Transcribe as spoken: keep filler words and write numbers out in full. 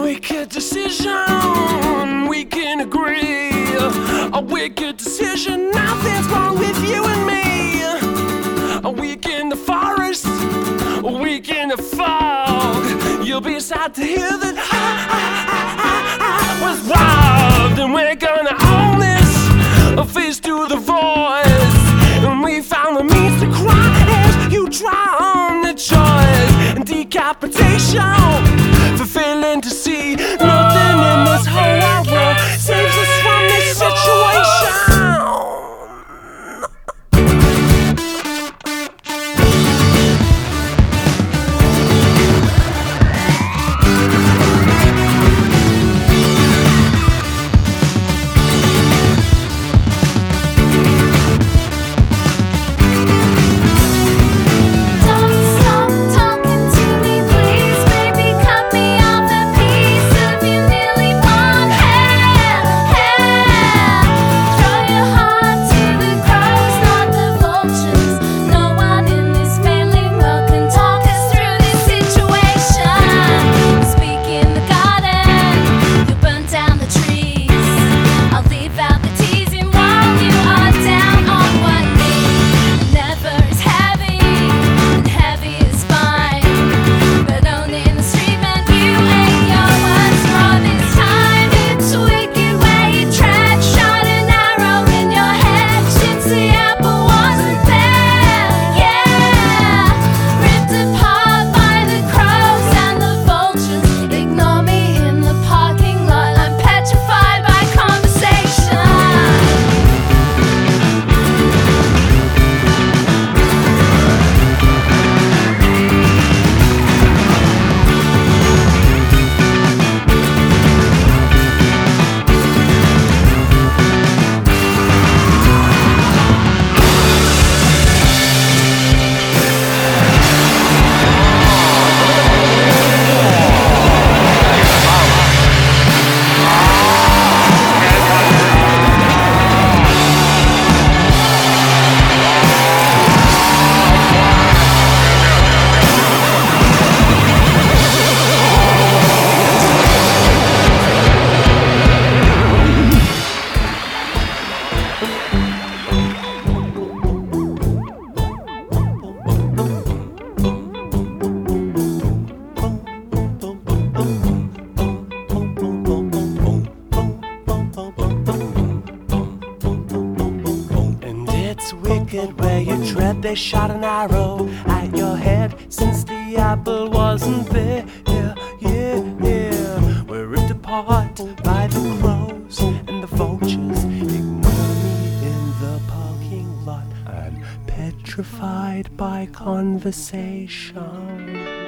wicked decision, we can agree. A wicked decision, nothing's wrong with you and me. A week in the forest, a week in the fog. You'll be sad to hear that I, I, I, I was robbed. And we're gonna own this, a face to the voice. And we found the means to cry as you drown the choice. And decapitation, for failing to see nothing in this whole wide world saves us from this situation. Where you tread, they shot an arrow at your head. Since the apple wasn't there, yeah, yeah, yeah. We're ripped apart by the crows and the vultures. Ignore me in the parking lot. I'm petrified by conversation.